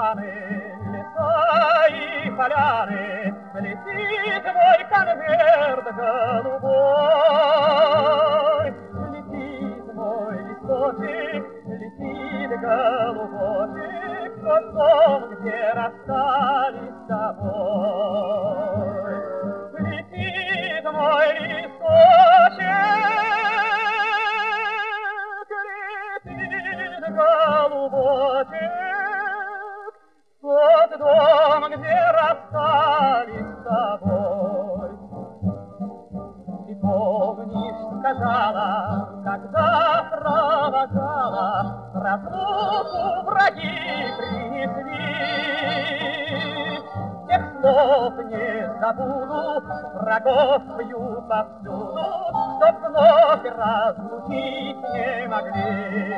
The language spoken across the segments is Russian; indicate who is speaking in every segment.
Speaker 1: туманы, леса и поляны, летит мой конверт голубой. Летит мой листочек, летит голубочек, в тот дом, где расстались с тобой. Летит мой листочек, летит голубочек, в тот дом, где расстались с тобой. Ты помнишь, сказала, когда провожала, разлуку враги принесли. Тех слов не забуду, врагов бью повсюду, чтоб вновь разлучить не могли.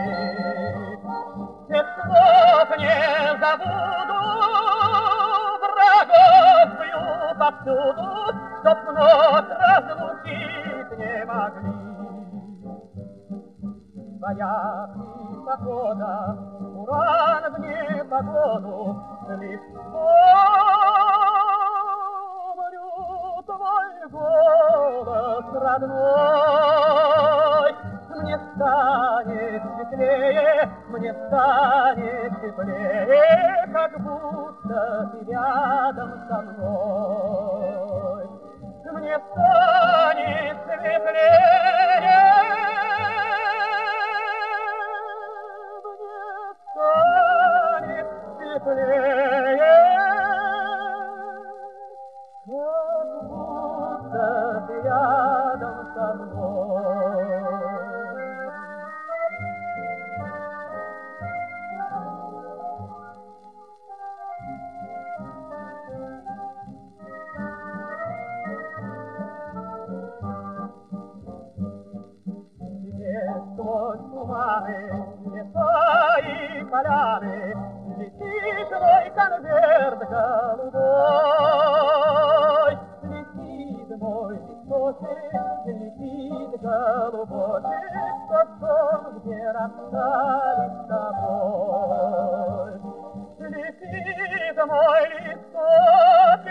Speaker 1: Тех слов не забуду, врагов бью повсюду, чтоб вновь разлучить не могли. Твоя непогода, уран в непогоду, лишь помню твой голос родной. Мне станет светлее, мне станет теплее, как будто ты рядом со мной. Мне станет светлее, теплее, как будто ты рядом со мной. Теперь сквозь туманы, леса и поляны летит мой конверт голубой. Летит мой листочек, летит голубочек, в тот дом, где расстались с тобой. Летит мой листочек,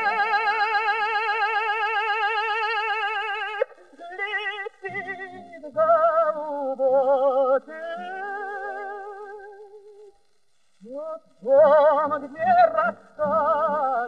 Speaker 1: летит голубочек, вот дом, где расстались